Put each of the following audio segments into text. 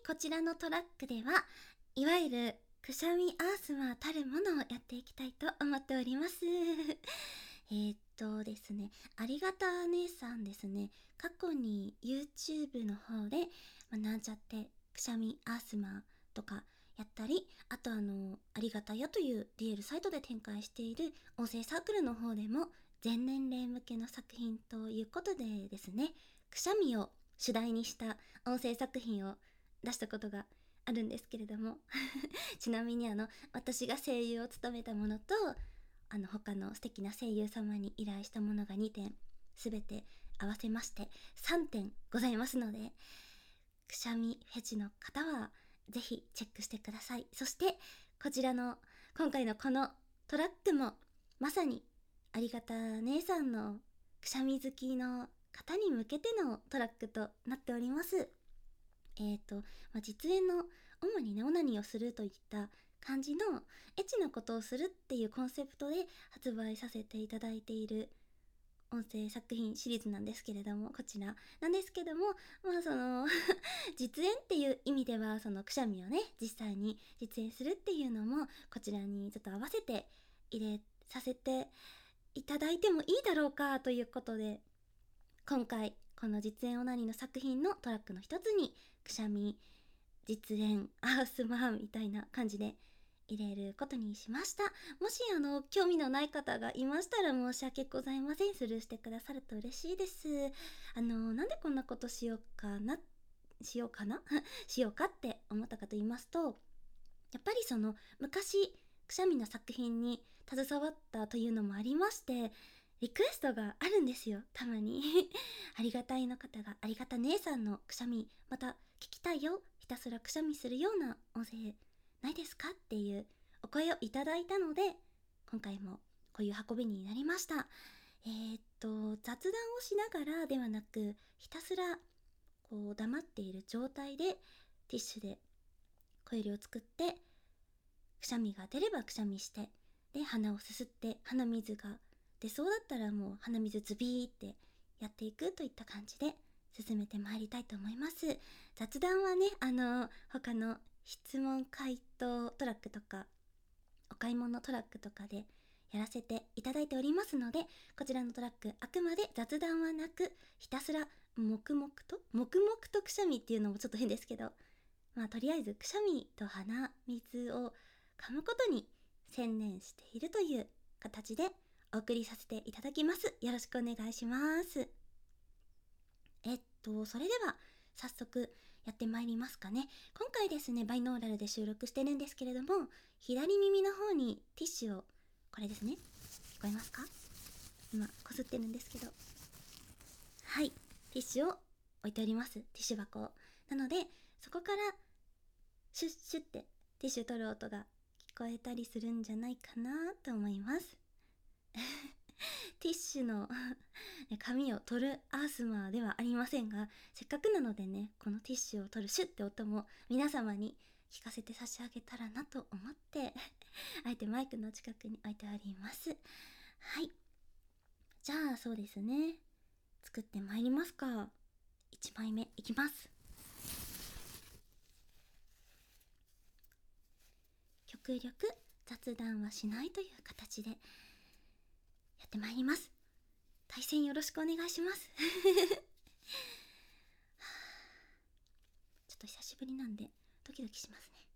こちらのトラックではいわゆるくしゃみアースマーたるものをやっていきたいと思っておりますですね、ありがた姉さんですね、過去に YouTube の方で、なんちゃってくしゃみアースマーとかやったり、あとありがたやというリアルサイトで展開している音声サークルの方でも全年齢向けの作品ということでですね、くしゃみを主題にした音声作品を出したことがあるんですけれどもちなみに私が声優を務めたものと他の素敵な声優様に依頼したものが2点全て合わせまして3点ございますので、くしゃみフェチの方はぜひチェックしてください。そしてこちらの今回のこのトラックもまさにありがた姉さんのくしゃみ好きの方に向けてのトラックとなっております。実演の主にねオナニーをするといった感じのエッチなことをするっていうコンセプトで発売させていただいている音声作品シリーズなんですけれども、こちらなんですけども、実演っていう意味ではそのくしゃみをね実際に実演するっていうのもこちらにちょっと合わせて入れさせていただいてもいいだろうかということで、今回この実演オナニーの作品のトラックの一つにくしゃみ実演アースマンみたいな感じで入れることにしました。もし興味のない方がいましたら申し訳ございません。スルーしてくださると嬉しいです。なんでこんなことしようかなしようかって思ったかと言いますと、やっぱり昔くしゃみの作品に携わったというのもありまして、リクエストがあるんですよ、たまにありがたいの方が、ありがた姉さんのくしゃみまた聞きたいよ、ひたすらくしゃみするような音声ないですかっていうお声をいただいたので、今回もこういう運びになりました。雑談をしながらではなく、ひたすらこう黙っている状態でティッシュで小指を作って、くしゃみが出ればくしゃみして、で鼻をすすって鼻水が出そうだったらもう鼻水ズビーってやっていくといった感じで進めてまいりたいと思います。雑談はね他の質問回答トラックとかお買い物トラックとかでやらせていただいておりますので、こちらのトラックあくまで雑談はなく、ひたすら黙々とくしゃみっていうのもちょっと変ですけど、とりあえずくしゃみと鼻水を噛むことに専念しているという形でお送りさせていただきます。よろしくお願いします。それでは早速やってまいりますかね。今回ですねバイノーラルで収録してるんですけれども、左耳の方にティッシュを、これですね、聞こえますか？今こすってるんですけど、はい、ティッシュを置いております。ティッシュ箱を。なのでそこからシュッシュってティッシュ取る音が聞こえたりするんじゃないかなと思いますティッシュの紙を取るアースマーではありませんが、せっかくなのでね、このティッシュを取るシュッって音も皆様に聞かせて差し上げたらなと思ってあえてマイクの近くに置いております。はい、じゃあそうですね、作ってまいりますか。1枚目いきます。極力雑談はしないという形でやってまいります。対戦よろしくお願いしますちょっと久しぶりなんでドキドキしますね。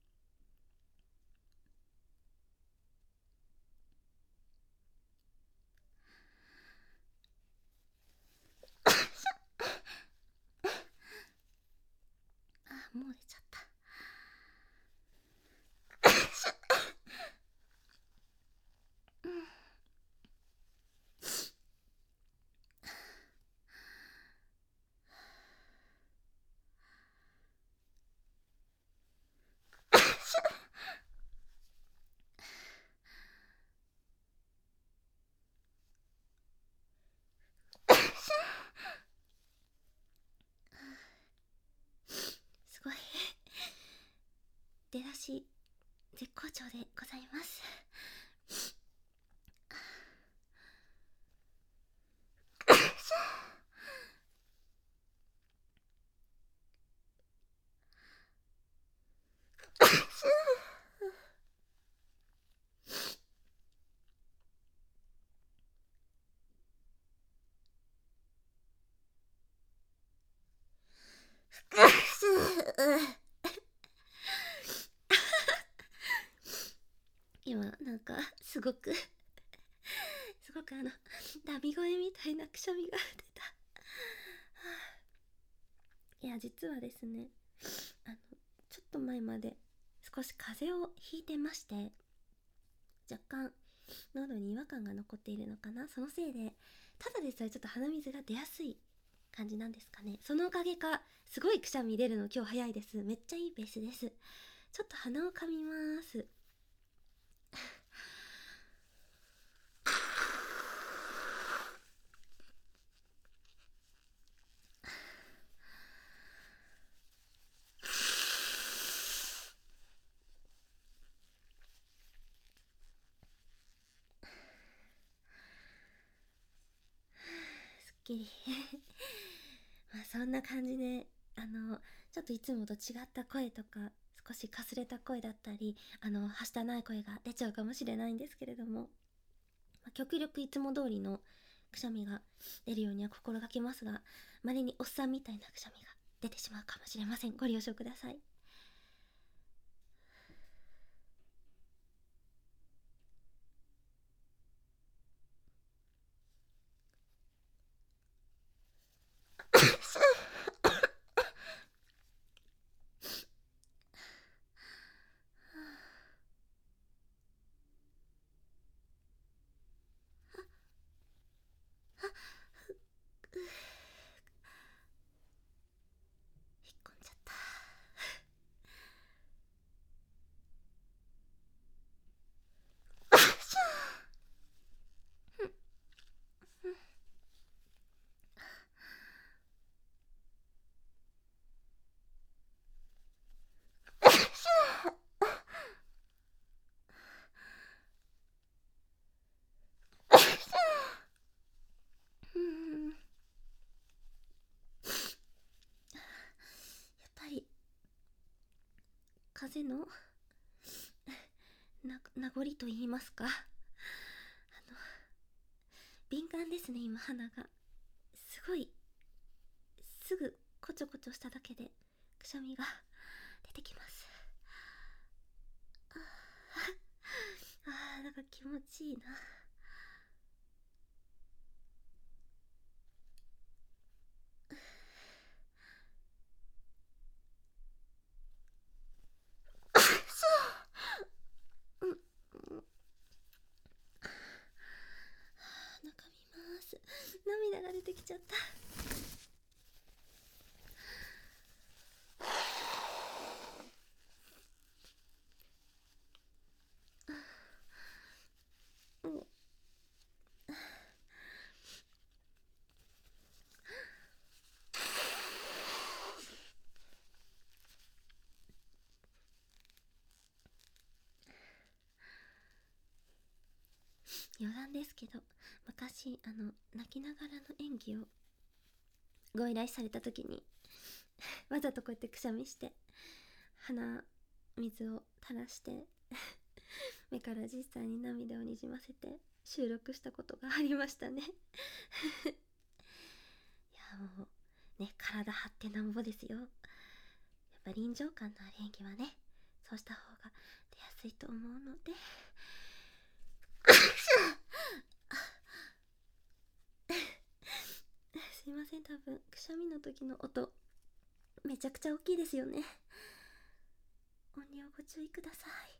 もう出ちゃったすごい出だし絶好調でございます今なんかすごくダミ声みたいなくしゃみが出た。いや、実はですね、ちょっと前まで少し風邪をひいてまして、若干喉に違和感が残っているのかな。そのせいでただでさえちょっと鼻水が出やすい感じなんですかね。そのおかげかすごいくしゃみ出るの今日早いです。めっちゃいいペースです。ちょっと鼻をかみます。すっきりまあそんな感じで、ちょっといつもと違った声とか少しかすれた声だったり、はしたない声が出ちゃうかもしれないんですけれども、極力いつも通りのくしゃみが出るようには心がけますが、まれにおっさんみたいなくしゃみが出てしまうかもしれません。ご了承ください。引っ込んじゃった。やっぱり風の名残と言いますか、敏感ですね。今鼻がすごい、すぐこちょこちょしただけでくしゃみが出てきます。なんか気持ちいいな。うん、中見ます。涙が出てきちゃった。余談ですけど、昔泣きながらの演技をご依頼された時にわざとこうやってくしゃみして鼻水を垂らして目から実際に涙をにじませて収録したことがありましたね。いや、もうね、体張ってなんぼですよ。やっぱ臨場感のある演技はね、そうした方が出やすいと思うので。すいません、多分くしゃみの時の音めちゃくちゃ大きいですよね。音量ご注意ください。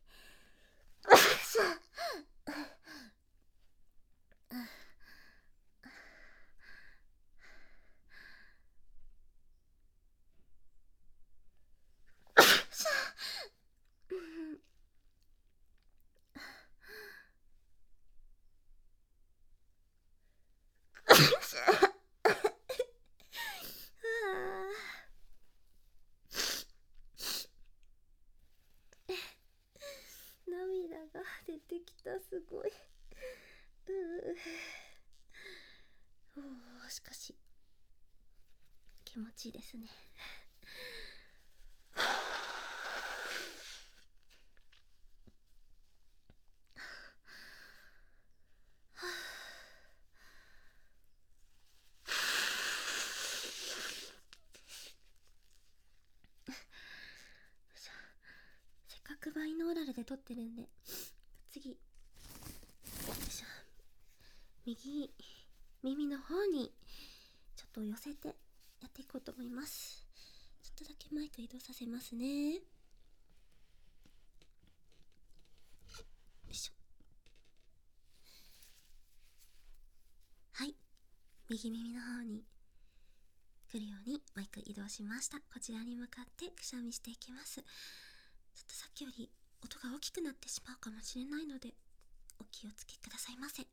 涙が出てきた。すごい。しかし気持ちいいですね。 100倍ノーラルで撮ってるんで、次、よいしょ、右耳の方にちょっと寄せてやっていこうと思います。ちょっとだけマイク移動させますね。よいしょ。はい、右耳の方に来るようにマイク移動しました。こちらに向かってくしゃみしていきます。ちょっとさっきより音が大きくなってしまうかもしれないのでお気をつけくださいませ。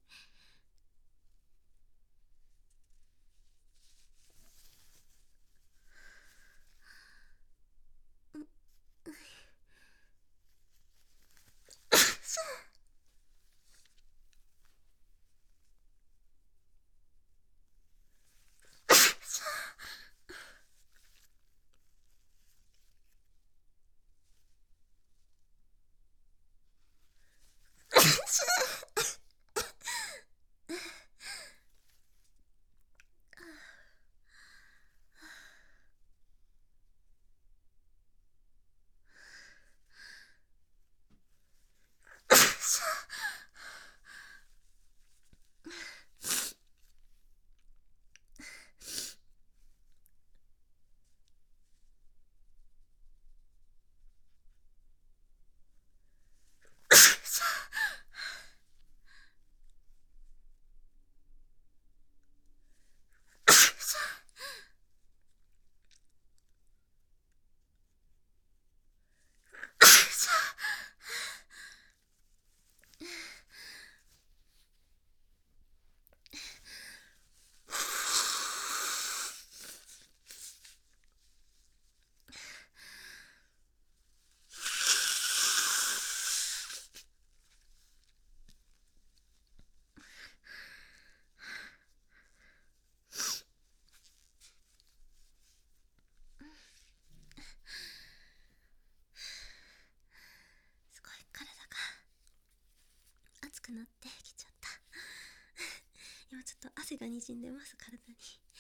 すごい体が熱くなってきちゃった今ちょっと汗がにじんでます。体に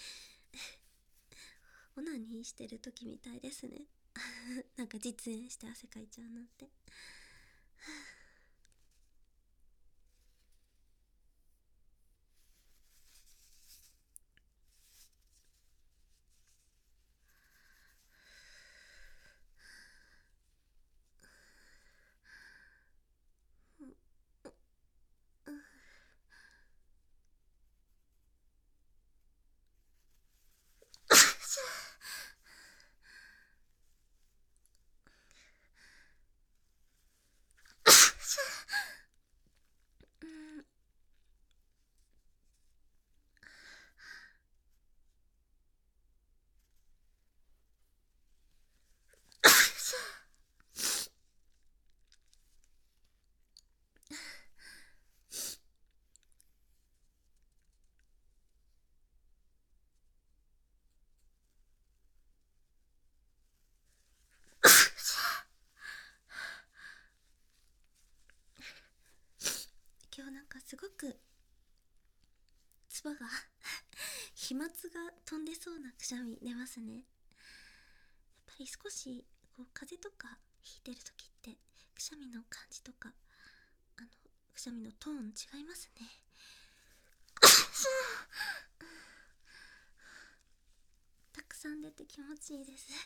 オナニーしてる時みたいですねなんか実演して汗かいちゃうなんて今日なんかすごく唾が飛沫が飛んでそうなくしゃみ出ますね。やっぱり少しこう風邪とかひいてる時ってくしゃみの感じとかくしゃみのトーン違いますねたくさん出て気持ちいいです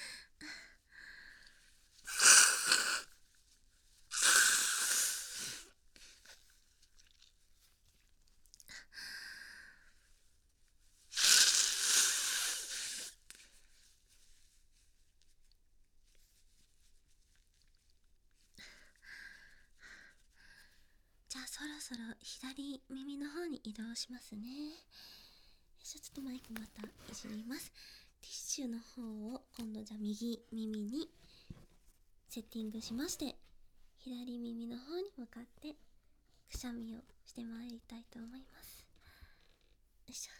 じゃあそろそろ左耳の方に移動しますね。ちょっとマイクまたいじります。ティッシュの方を今度じゃあ右耳にセッティングしまして、左耳の方に向かってくしゃみをしてまいりたいと思います。よいしょ。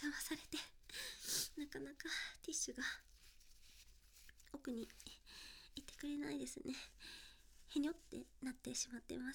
邪魔されて、なかなかティッシュが奥にいってくれないですね。へにょってなってしまってます。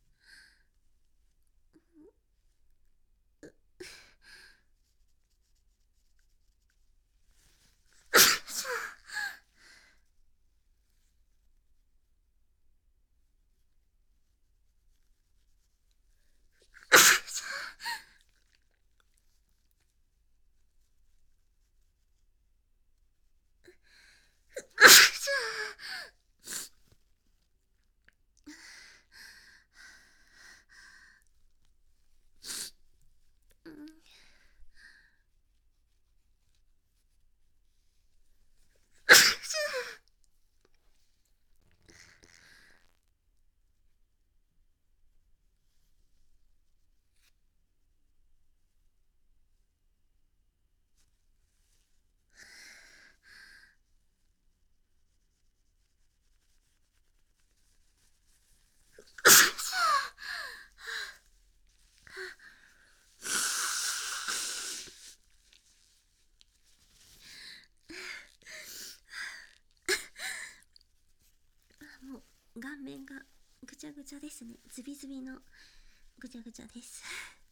もう顔面がぐちゃぐちゃですね。ズビズビのぐちゃぐちゃです。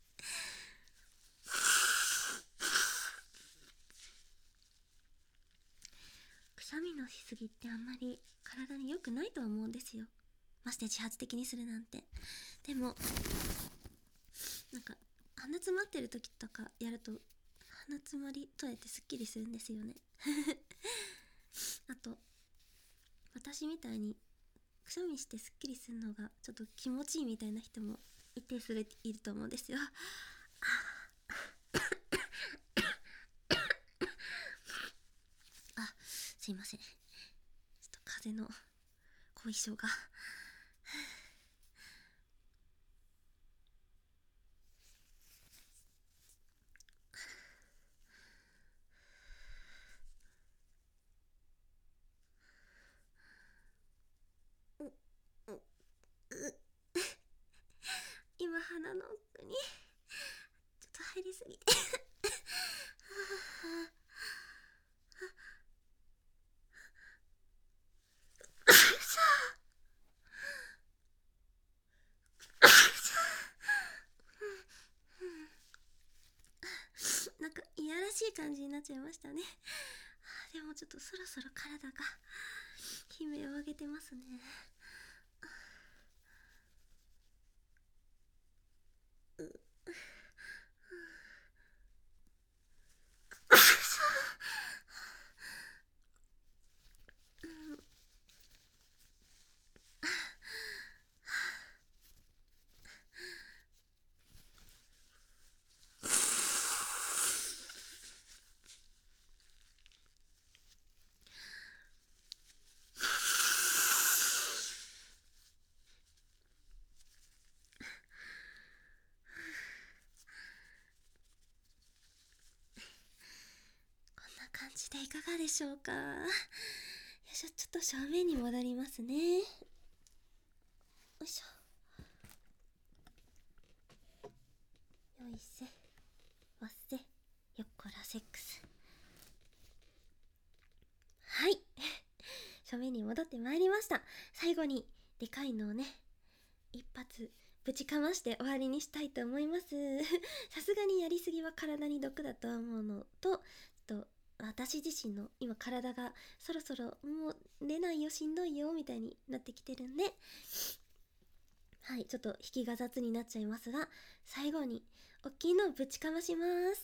くしゃみのしすぎってあんまり体に良くないとは思うんですよ。まして自発的にするなんて。でもなんか鼻詰まってる時とかやると鼻詰まり取れてすっきりするんですよね。あと私みたいにくしゃみしてすっきりするのがちょっと気持ちいいみたいな人も一定数いると思うんですよ。あ、すいません。ちょっと風邪の後遺症が。今鼻の奥にちょっと入りすぎてなんかいやらしい感じになっちゃいましたね。でもちょっとそろそろ体が悲鳴を上げてますね。感じでいかがでしょうか。よいしょ、ちょっと正面に戻りますね。よいしょ。よいせわっせよっこらセックス。はい。正面に戻ってまいりました。最後にでかいのをね一発ぶちかまして終わりにしたいと思います。さすがにやりすぎは体に毒だと思うのと私自身の今体がそろそろもう出ないよしんどいよみたいになってきてるんで、はい、ちょっと引きが雑になっちゃいますが最後に大きいのをぶちかまします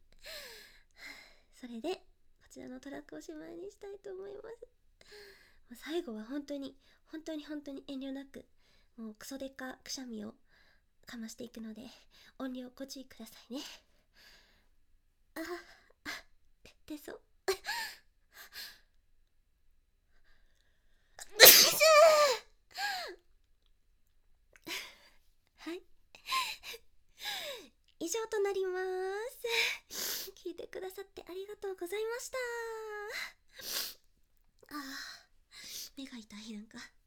それでこちらのトラックをしまいにしたいと思います。もう最後は本当に遠慮なくもうクソデカくしゃみをかましていくので音量ご注意くださいね。出そうはい以上となります。聞いてくださってありがとうございました。目が痛いなんか